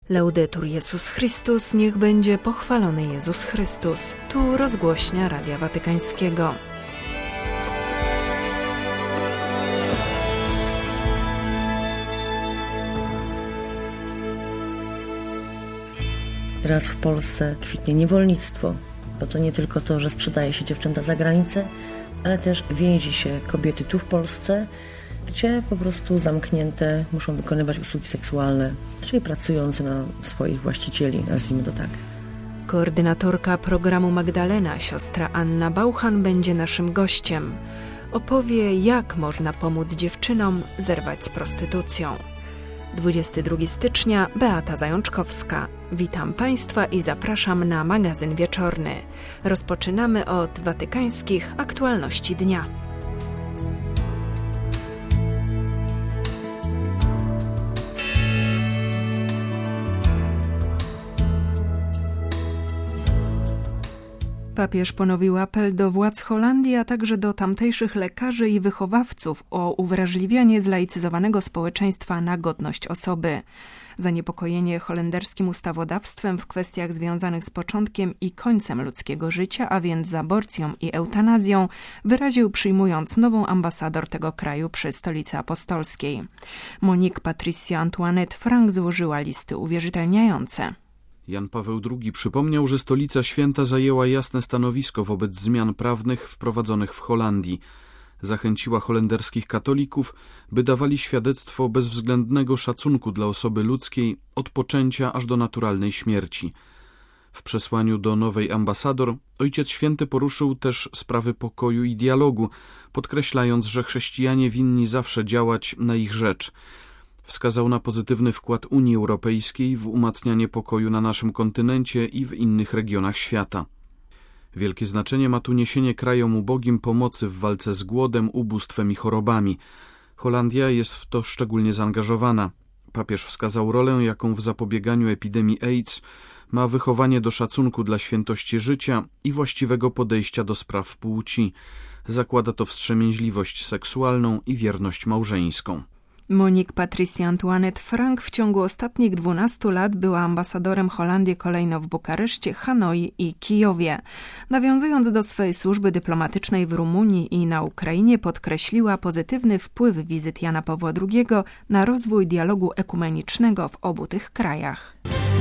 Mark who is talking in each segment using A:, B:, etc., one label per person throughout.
A: Laudetur Jezus Chrystus, niech będzie pochwalony Jezus Chrystus. Tu rozgłośnia Radia Watykańskiego.
B: Teraz w Polsce kwitnie niewolnictwo, bo to nie tylko to, że sprzedaje się dziewczęta za granicę, ale też więzi się kobiety tu w Polsce, gdzie po prostu zamknięte muszą wykonywać usługi seksualne, czyli pracujące na swoich właścicieli, nazwijmy to tak.
A: Koordynatorka programu Magdalena, siostra Anna Bauchan, będzie naszym gościem. Opowie, jak można pomóc dziewczynom zerwać z prostytucją. 22 stycznia, Beata Zajączkowska. Witam Państwa i zapraszam na magazyn wieczorny. Rozpoczynamy od watykańskich aktualności dnia. Papież ponowił apel do władz Holandii, a także do tamtejszych lekarzy i wychowawców o uwrażliwianie zlaicyzowanego społeczeństwa na godność osoby. Zaniepokojenie holenderskim ustawodawstwem w kwestiach związanych z początkiem i końcem ludzkiego życia, a więc z aborcją i eutanazją, wyraził przyjmując nową ambasador tego kraju przy Stolicy Apostolskiej. Monique Patricia Antoinette Frank złożyła listy uwierzytelniające.
C: Jan Paweł II przypomniał, że Stolica Święta zajęła jasne stanowisko wobec zmian prawnych wprowadzonych w Holandii. Zachęciła holenderskich katolików, by dawali świadectwo bezwzględnego szacunku dla osoby ludzkiej od poczęcia aż do naturalnej śmierci. W przesłaniu do nowej ambasador Ojciec Święty poruszył też sprawy pokoju i dialogu, podkreślając, że chrześcijanie winni zawsze działać na ich rzecz. Wskazał na pozytywny wkład Unii Europejskiej w umacnianie pokoju na naszym kontynencie i w innych regionach świata. Wielkie znaczenie ma tu niesienie krajom ubogim pomocy w walce z głodem, ubóstwem i chorobami. Holandia jest w to szczególnie zaangażowana. Papież wskazał rolę, jaką w zapobieganiu epidemii AIDS ma wychowanie do szacunku dla świętości życia i właściwego podejścia do spraw płci. Zakłada to wstrzemięźliwość seksualną i wierność małżeńską.
A: Monique Patricia Antoinette Frank w ciągu ostatnich 12 lat była ambasadorem Holandii kolejno w Bukareszcie, Hanoi i Kijowie. Nawiązując do swej służby dyplomatycznej w Rumunii i na Ukrainie, podkreśliła pozytywny wpływ wizyt Jana Pawła II na rozwój dialogu ekumenicznego w obu tych krajach.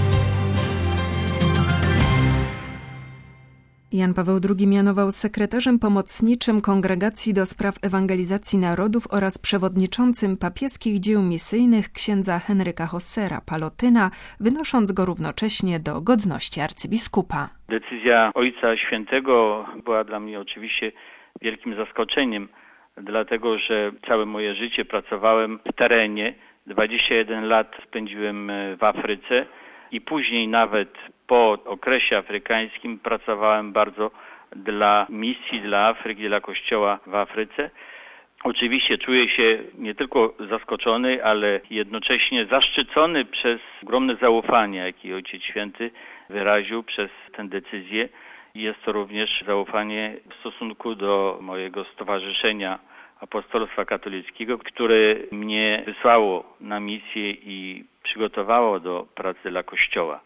A: Jan Paweł II mianował sekretarzem pomocniczym Kongregacji do Spraw Ewangelizacji Narodów oraz przewodniczącym papieskich dzieł misyjnych księdza Henryka Hossera Palotyna, wynosząc go równocześnie do godności arcybiskupa.
D: Decyzja Ojca Świętego była dla mnie oczywiście wielkim zaskoczeniem, dlatego że całe moje życie pracowałem w terenie. 21 lat spędziłem w Afryce i później nawet po okresie afrykańskim pracowałem bardzo dla misji, dla Afryki, dla Kościoła w Afryce. Oczywiście czuję się nie tylko zaskoczony, ale jednocześnie zaszczycony przez ogromne zaufanie, jakie Ojciec Święty wyraził przez tę decyzję. Jest to również zaufanie w stosunku do mojego stowarzyszenia Apostolstwa Katolickiego, które mnie wysłało na misję i przygotowało do pracy dla Kościoła.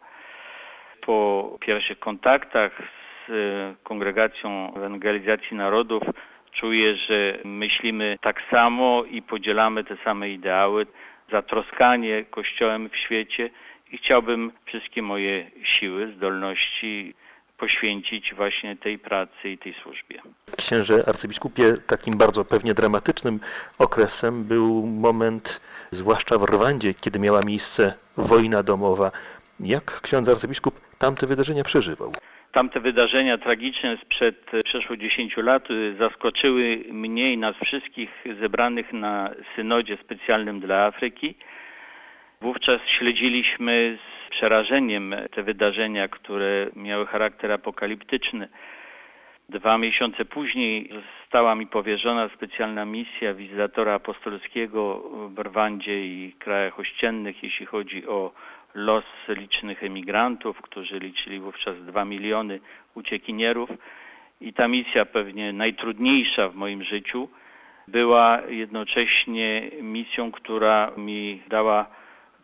D: Po pierwszych kontaktach z Kongregacją Ewangelizacji Narodów czuję, że myślimy tak samo i podzielamy te same ideały, zatroskanie Kościołem w świecie i chciałbym wszystkie moje siły, zdolności poświęcić właśnie tej pracy i tej służbie.
E: Księże arcybiskupie, takim bardzo pewnie dramatycznym okresem był moment, zwłaszcza w Rwandzie, kiedy miała miejsce wojna domowa. Jak ksiądz arcybiskup tamte wydarzenia przeżywał?
D: Tamte wydarzenia tragiczne sprzed przeszło 10 lat zaskoczyły mnie i nas wszystkich zebranych na synodzie specjalnym dla Afryki. Wówczas śledziliśmy z przerażeniem te wydarzenia, które miały charakter apokaliptyczny. 2 miesiące później została mi powierzona specjalna misja wizytatora apostolskiego w Rwandzie i krajach ościennych, jeśli chodzi o los licznych emigrantów, którzy liczyli wówczas 2 miliony uciekinierów. I ta misja, pewnie najtrudniejsza w moim życiu, była jednocześnie misją, która mi dała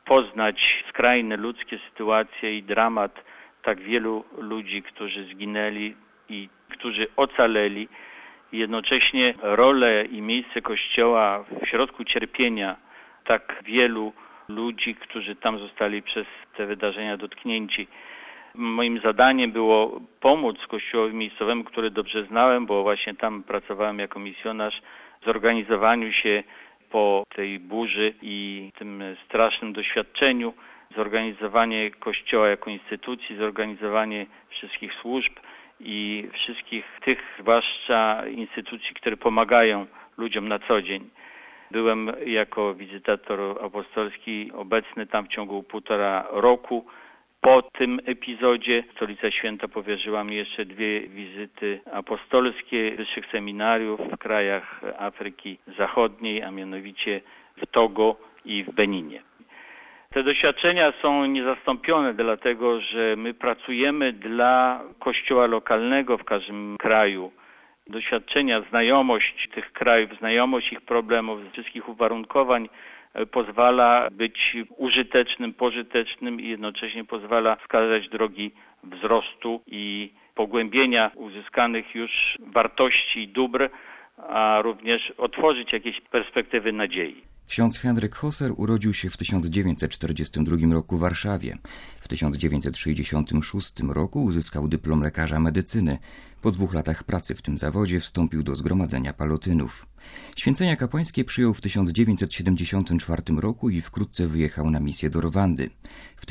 D: poznać skrajne ludzkie sytuacje i dramat tak wielu ludzi, którzy zginęli i którzy ocaleli. Jednocześnie rolę i miejsce Kościoła w środku cierpienia tak wielu ludzi, którzy tam zostali przez te wydarzenia dotknięci. Moim zadaniem było pomóc Kościołowi miejscowemu, który dobrze znałem, bo właśnie tam pracowałem jako misjonarz, w zorganizowaniu się po tej burzy i tym strasznym doświadczeniu, zorganizowanie Kościoła jako instytucji, zorganizowanie wszystkich służb i wszystkich tych, zwłaszcza instytucji, które pomagają ludziom na co dzień. Byłem jako wizytator apostolski obecny tam w ciągu 1,5 roku. Po tym epizodzie Stolica Święta powierzyła mi jeszcze 2 wizyty apostolskie wyższych seminariów w krajach Afryki Zachodniej, a mianowicie w Togo i w Beninie. Te doświadczenia są niezastąpione, dlatego że my pracujemy dla Kościoła lokalnego w każdym kraju. Doświadczenia, znajomość tych krajów, znajomość ich problemów, wszystkich uwarunkowań pozwala być użytecznym, pożytecznym i jednocześnie pozwala wskazać drogi wzrostu i pogłębienia uzyskanych już wartości i dóbr, a również otworzyć jakieś perspektywy nadziei.
F: Ksiądz Henryk Hosser urodził się w 1942 roku w Warszawie. W 1966 roku uzyskał dyplom lekarza medycyny. Po 2 latach pracy w tym zawodzie wstąpił do Zgromadzenia Palotynów. Święcenia kapłańskie przyjął w 1974 roku i wkrótce wyjechał na misję do Rwandy. W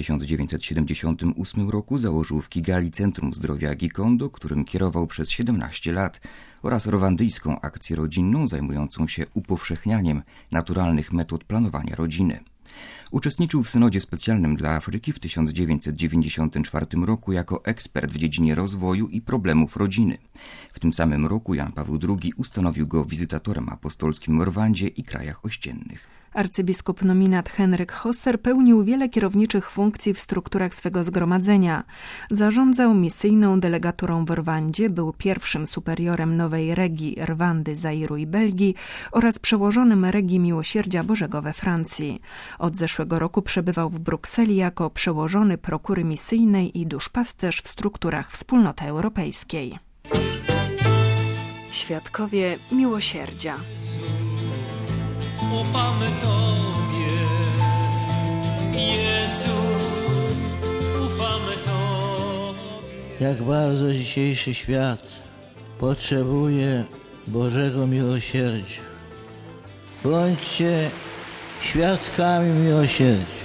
F: 1978 roku założył w Kigali Centrum Zdrowia Gikondo, którym kierował przez 17 lat, oraz rwandyjską akcję rodzinną zajmującą się upowszechnianiem naturalnych metod planowania rodziny. Uczestniczył w synodzie specjalnym dla Afryki w 1994 roku jako ekspert w dziedzinie rozwoju i problemów rodziny. W tym samym roku Jan Paweł II ustanowił go wizytatorem apostolskim w Rwandzie i krajach ościennych.
A: Arcybiskup nominat Henryk Hosser pełnił wiele kierowniczych funkcji w strukturach swego zgromadzenia. Zarządzał misyjną delegaturą w Rwandzie, był pierwszym superiorem nowej regii Rwandy, Zairu i Belgii oraz przełożonym regii Miłosierdzia Bożego we Francji. Od zeszłego roku przebywał w Brukseli jako przełożony prokury misyjnej i duszpasterz w strukturach Wspólnoty Europejskiej. Świadkowie Miłosierdzia.
G: Ufamy Tobie, Jezu, ufamy Tobie.
H: Jak bardzo dzisiejszy świat potrzebuje Bożego miłosierdzia. Bądźcie świadkami miłosierdzia.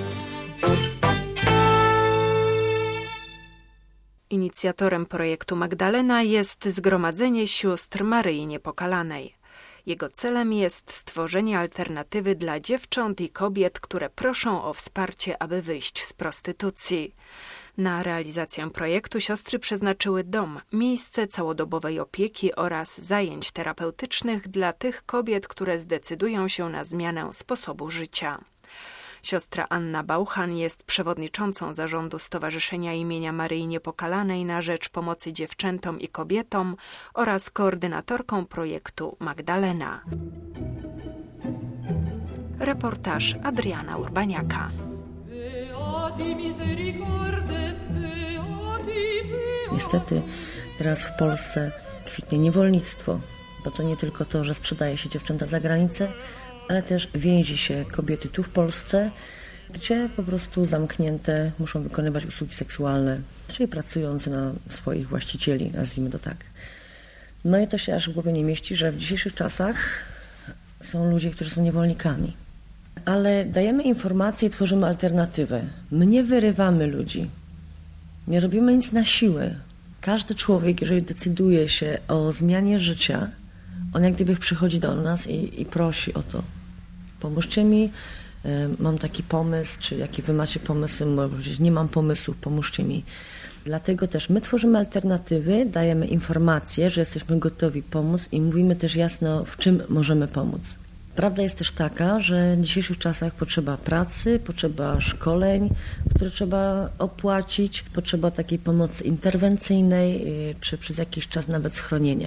A: Inicjatorem projektu Magdalena jest Zgromadzenie Sióstr Maryi Niepokalanej. Jego celem jest stworzenie alternatywy dla dziewcząt i kobiet, które proszą o wsparcie, aby wyjść z prostytucji. Na realizację projektu siostry przeznaczyły dom, miejsce całodobowej opieki oraz zajęć terapeutycznych dla tych kobiet, które zdecydują się na zmianę sposobu życia. Siostra Anna Bauchan jest przewodniczącą zarządu Stowarzyszenia imienia Maryi Niepokalanej na rzecz pomocy dziewczętom i kobietom oraz koordynatorką projektu Magdalena. Reportaż Adriana Urbaniaka.
B: Niestety teraz w Polsce kwitnie niewolnictwo, bo to nie tylko to, że sprzedaje się dziewczęta za granicę, ale też więzi się kobiety tu w Polsce, gdzie po prostu zamknięte muszą wykonywać usługi seksualne, czyli pracujące na swoich właścicieli, nazwijmy to tak. No i to się aż w głowie nie mieści, że w dzisiejszych czasach są ludzie, którzy są niewolnikami. Ale dajemy informacje i tworzymy alternatywę. My nie wyrywamy ludzi, nie robimy nic na siłę. Każdy człowiek, jeżeli decyduje się o zmianie życia, on jak gdyby przychodzi do nas i prosi o to. Pomóżcie mi, mam taki pomysł, czy jaki wy macie pomysły, może powiedzieć, nie mam pomysłów, pomóżcie mi. Dlatego też my tworzymy alternatywy, dajemy informacje, że jesteśmy gotowi pomóc i mówimy też jasno, w czym możemy pomóc. Prawda jest też taka, że w dzisiejszych czasach potrzeba pracy, potrzeba szkoleń, które trzeba opłacić, potrzeba takiej pomocy interwencyjnej, czy przez jakiś czas nawet schronienia.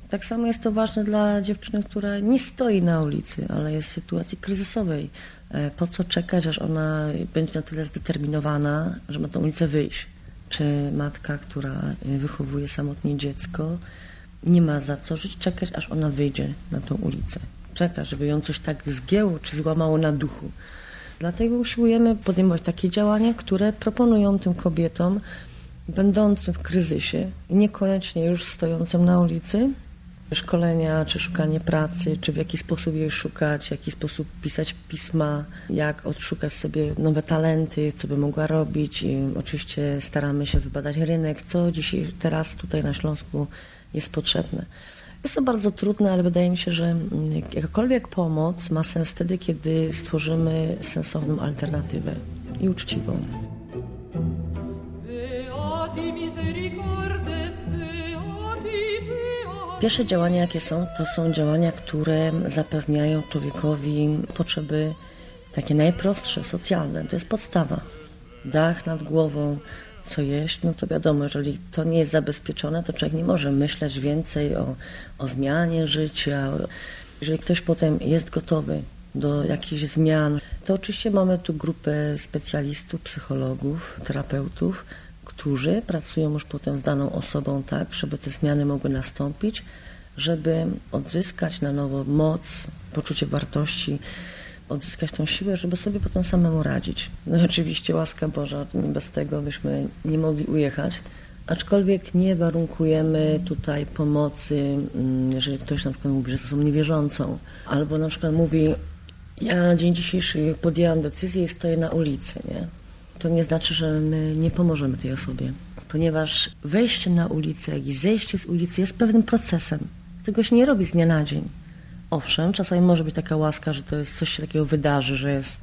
B: Tak samo jest to ważne dla dziewczyny, która nie stoi na ulicy, ale jest w sytuacji kryzysowej. Po co czekać, aż ona będzie na tyle zdeterminowana, że ma na tę ulicę wyjść? Czy matka, która wychowuje samotnie dziecko, nie ma za co żyć, czekać, aż ona wyjdzie na tą ulicę? Czeka, żeby ją coś tak zgięło czy złamało na duchu. Dlatego usiłujemy podejmować takie działania, które proponują tym kobietom będącym w kryzysie i niekoniecznie już stojącym na ulicy, szkolenia, czy szukanie pracy, czy w jaki sposób jej szukać, w jaki sposób pisać pisma, jak odszukać w sobie nowe talenty, co by mogła robić. I oczywiście staramy się wybadać rynek, co dzisiaj, teraz tutaj na Śląsku jest potrzebne. Jest to bardzo trudne, ale wydaje mi się, że jakakolwiek pomoc ma sens wtedy, kiedy stworzymy sensowną alternatywę i uczciwą. Pierwsze działania, jakie są, to są działania, które zapewniają człowiekowi potrzeby takie najprostsze, socjalne. To jest podstawa. Dach nad głową, co jeść, no to wiadomo, jeżeli to nie jest zabezpieczone, to człowiek nie może myśleć więcej o zmianie życia. Jeżeli ktoś potem jest gotowy do jakichś zmian, to oczywiście mamy tu grupę specjalistów, psychologów, terapeutów, którzy pracują już potem z daną osobą tak, żeby te zmiany mogły nastąpić, żeby odzyskać na nowo moc, poczucie wartości, odzyskać tą siłę, żeby sobie potem samemu radzić. No oczywiście łaska Boża, bez tego byśmy nie mogli ujechać, aczkolwiek nie warunkujemy tutaj pomocy, jeżeli ktoś na przykład mówi, że są niewierzącą, albo na przykład mówi, ja na dzień dzisiejszy podjęłam decyzję i stoję na ulicy, nie? To nie znaczy, że my nie pomożemy tej osobie, ponieważ wejście na ulicę, jak i zejście z ulicy jest pewnym procesem. Tego się nie robi z dnia na dzień. Owszem, czasami może być taka łaska, że to jest coś się takiego wydarzy, że jest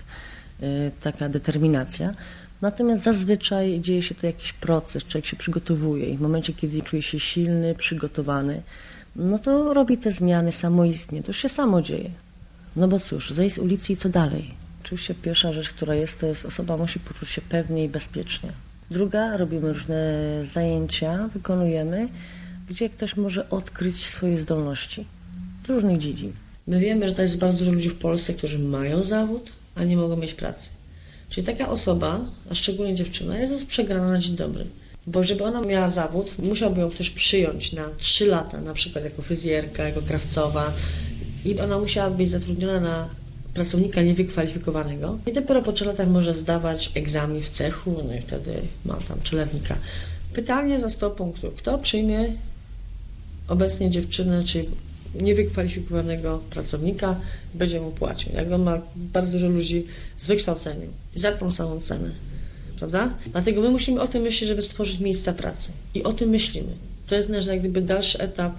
B: taka determinacja. Natomiast zazwyczaj dzieje się to jakiś proces, człowiek się przygotowuje i w momencie, kiedy czuje się silny, przygotowany, no to robi te zmiany samoistnie. To już się samo dzieje. No bo cóż, zejść z ulicy i co dalej? Oczywiście pierwsza rzecz, która jest, to jest osoba musi poczuć się pewnie i bezpiecznie. Druga, robimy różne zajęcia, wykonujemy, gdzie ktoś może odkryć swoje zdolności z różnych dziedzin. My wiemy, że to jest bardzo dużo ludzi w Polsce, którzy mają zawód, a nie mogą mieć pracy. Czyli taka osoba, a szczególnie dziewczyna, jest przegrana na dzień dobry. Bo żeby ona miała zawód, musiałby ją ktoś przyjąć na 3 lata, na przykład jako fryzjerka, jako krawcowa i ona musiała być zatrudniona na pracownika niewykwalifikowanego i dopiero po 3 latach może zdawać egzamin w cechu, no i wtedy ma tam przelewnika. Pytanie za 100 punktów. Kto przyjmie obecnie dziewczynę, czy niewykwalifikowanego pracownika, będzie mu płacił? Jak on ma bardzo dużo ludzi z wykształceniem za tą samą cenę, prawda? Dlatego my musimy o tym myśleć, żeby stworzyć miejsca pracy. I o tym myślimy. To jest nasz jak gdyby dalszy etap,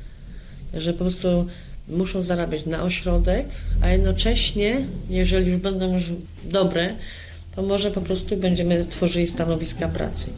B: że po prostu muszą zarabiać na ośrodek, a jednocześnie, jeżeli już będą już dobre, to może po prostu będziemy tworzyli stanowiska pracy.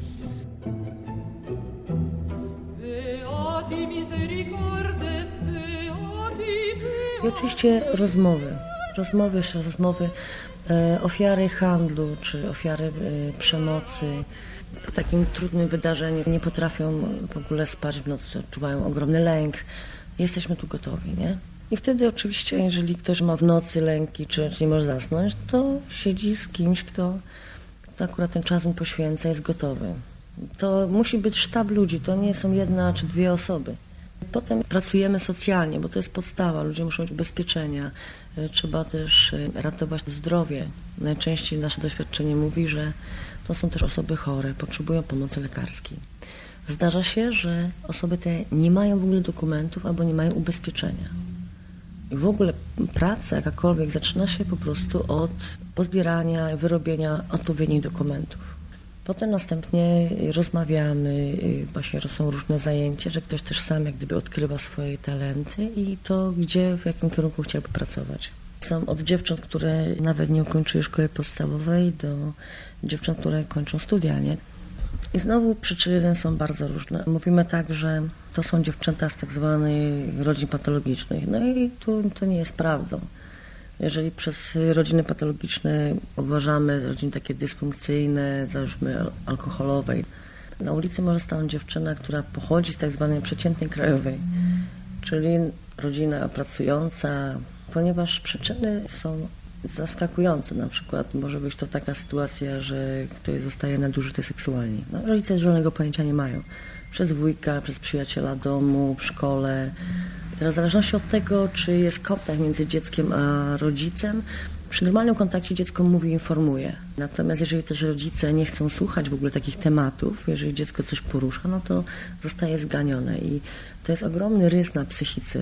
B: I oczywiście rozmowy, ofiary handlu czy ofiary przemocy po takim trudnym wydarzeniu nie potrafią w ogóle spać w nocy, odczuwają ogromny lęk. Jesteśmy tu gotowi, nie? I wtedy oczywiście, jeżeli ktoś ma w nocy lęki, czy nie może zasnąć, to siedzi z kimś, kto akurat ten czas mu poświęca, jest gotowy. To musi być sztab ludzi, to nie są 1 czy 2 osoby. Potem pracujemy socjalnie, bo to jest podstawa, ludzie muszą mieć ubezpieczenia, trzeba też ratować zdrowie. Najczęściej nasze doświadczenie mówi, że to są też osoby chore, potrzebują pomocy lekarskiej. Zdarza się, że osoby te nie mają w ogóle dokumentów albo nie mają ubezpieczenia. I w ogóle praca jakakolwiek zaczyna się po prostu od pozbierania, wyrobienia odpowiednich dokumentów. Potem następnie rozmawiamy, właśnie są różne zajęcia, że ktoś też sam jak gdyby odkrywa swoje talenty i to gdzie, w jakim kierunku chciałby pracować. Są od dziewcząt, które nawet nie ukończyły szkoły podstawowej, do dziewcząt, które kończą studia, nie? I znowu przyczyny są bardzo różne. Mówimy tak, że to są dziewczęta z tak zwanych rodzin patologicznych. No i to nie jest prawdą. Jeżeli przez rodziny patologiczne uważamy rodziny takie dysfunkcyjne, załóżmy alkoholowej, na ulicy może stanąć dziewczyna, która pochodzi z tak zwanej przeciętnej krajowej, czyli rodzina pracująca, ponieważ przyczyny są zaskakujące. Na przykład może być to taka sytuacja, że ktoś zostaje nadużyty seksualnie. No, rodzice zielonego pojęcia nie mają. Przez wujka, przez przyjaciela domu, w szkole. Teraz w zależności od tego, czy jest kontakt między dzieckiem a rodzicem, przy normalnym kontakcie dziecko mówi, informuje. Natomiast jeżeli też rodzice nie chcą słuchać w ogóle takich tematów, jeżeli dziecko coś porusza, no to zostaje zganione i to jest ogromny rys na psychice.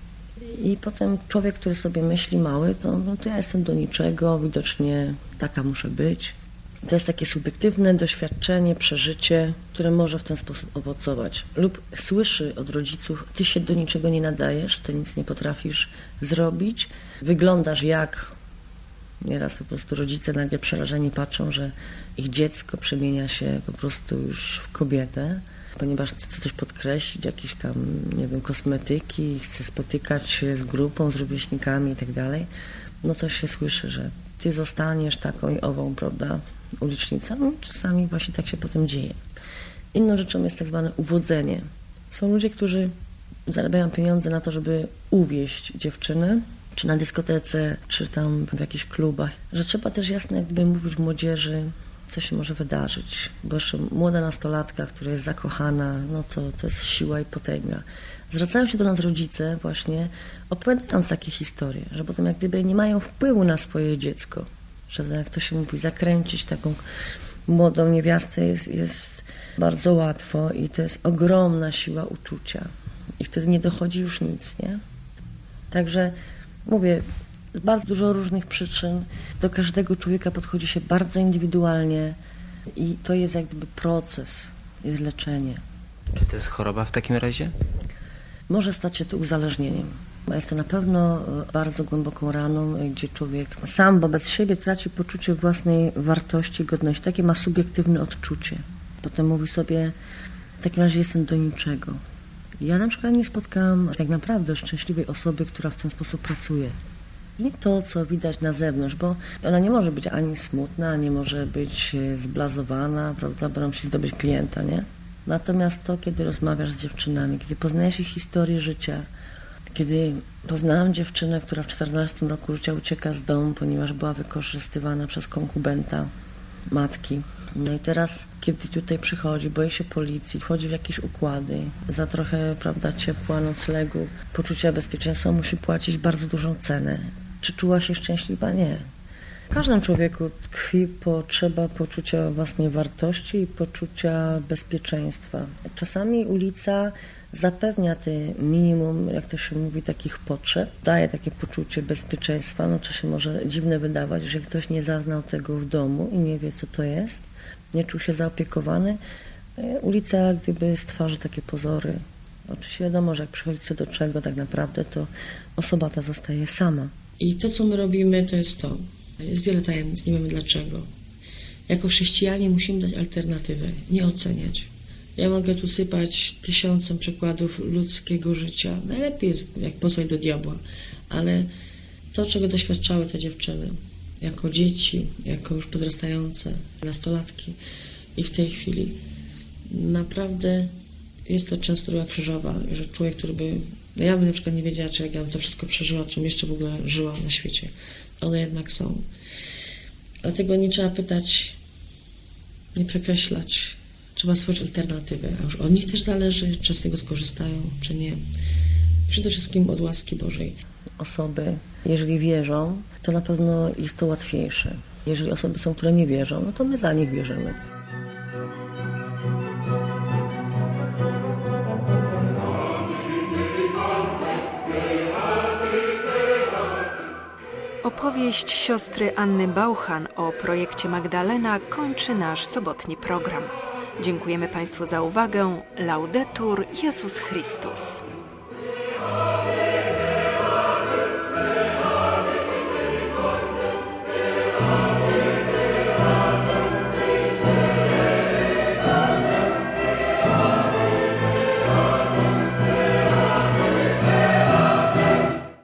B: I potem człowiek, który sobie myśli mały, to ja jestem do niczego, widocznie taka muszę być. To jest takie subiektywne doświadczenie, przeżycie, które może w ten sposób owocować. Lub słyszy od rodziców, ty się do niczego nie nadajesz, ty nic nie potrafisz zrobić, wyglądasz jak... Nieraz po prostu rodzice nagle przerażeni patrzą, że ich dziecko przemienia się po prostu już w kobietę, ponieważ chce coś podkreślić, jakieś tam, nie wiem, kosmetyki, chce spotykać się z grupą, z rówieśnikami i tak dalej, no to się słyszy, że ty zostaniesz taką i ową, prawda, ulicznicą. No czasami właśnie tak się potem dzieje. Inną rzeczą jest tak zwane uwodzenie. Są ludzie, którzy zarabiają pieniądze na to, żeby uwieść dziewczynę, czy na dyskotece, czy tam w jakichś klubach, że trzeba też jasno jakby mówić młodzieży, co się może wydarzyć, bo jeszcze młoda nastolatka, która jest zakochana, no to jest siła i potęga. Zwracają się do nas rodzice właśnie, opowiadając takie historie, że potem jak gdyby nie mają wpływu na swoje dziecko, że jak to się mówi, zakręcić taką młodą niewiastę jest bardzo łatwo i to jest ogromna siła uczucia i wtedy nie dochodzi już nic, nie? Także mówię, z bardzo dużo różnych przyczyn, do każdego człowieka podchodzi się bardzo indywidualnie i to jest jak gdyby proces, jest leczenie.
I: Czy to jest choroba w takim razie?
B: Może stać się to uzależnieniem. Jest to na pewno bardzo głęboką raną, gdzie człowiek sam wobec siebie traci poczucie własnej wartości, godności. Takie ma subiektywne odczucie. Potem mówi sobie, w takim razie jestem do niczego. Ja na przykład nie spotkałam tak naprawdę szczęśliwej osoby, która w ten sposób pracuje. Nie to, co widać na zewnątrz, bo ona nie może być ani smutna, nie może być zblazowana, prawda, bo musi zdobyć klienta, nie? Natomiast to, kiedy rozmawiasz z dziewczynami, kiedy poznajesz ich historię życia, kiedy poznałam dziewczynę, która w 14 roku życia ucieka z domu, ponieważ była wykorzystywana przez konkubenta matki. No i teraz, kiedy tutaj przychodzi, boi się policji, wchodzi w jakieś układy, za trochę, prawda, ciepła, noclegu, poczucia bezpieczeństwa musi płacić bardzo dużą cenę. Czy czuła się szczęśliwa? Nie. W każdym człowieku tkwi potrzeba poczucia własnej wartości i poczucia bezpieczeństwa. Czasami ulica zapewnia te minimum, jak to się mówi, takich potrzeb, daje takie poczucie bezpieczeństwa, no to się może dziwne wydawać, że ktoś nie zaznał tego w domu i nie wie, co to jest, nie czuł się zaopiekowany. Ulica gdyby stwarza takie pozory. Oczywiście wiadomo, że jak przychodzi co do czego tak naprawdę, to osoba ta zostaje sama. I to, co my robimy, to jest to. Jest wiele tajemnic, nie wiemy dlaczego. Jako chrześcijanie musimy dać alternatywę, nie oceniać. Ja mogę tu sypać 1000 przykładów ludzkiego życia. Najlepiej jest, jak posłać do diabła. Ale to, czego doświadczały te dziewczyny, jako dzieci, jako już podrastające nastolatki i w tej chwili, naprawdę jest to często droga krzyżowa, że człowiek, który by... No ja bym na przykład nie wiedziała, czy jak ja bym to wszystko przeżyła, czym jeszcze w ogóle żyła na świecie. One jednak są. Dlatego nie trzeba pytać, nie przekreślać. Trzeba stworzyć alternatywę, a już od nich też zależy, czy z tego skorzystają, czy nie. Przede wszystkim od łaski Bożej. Osoby, jeżeli wierzą, to na pewno jest to łatwiejsze. Jeżeli osoby są, które nie wierzą, no to my za nich wierzymy.
A: Opowieść siostry Anny Bauchan o projekcie Magdalena kończy nasz sobotni program. Dziękujemy Państwu za uwagę. Laudetur Jezus Chrystus.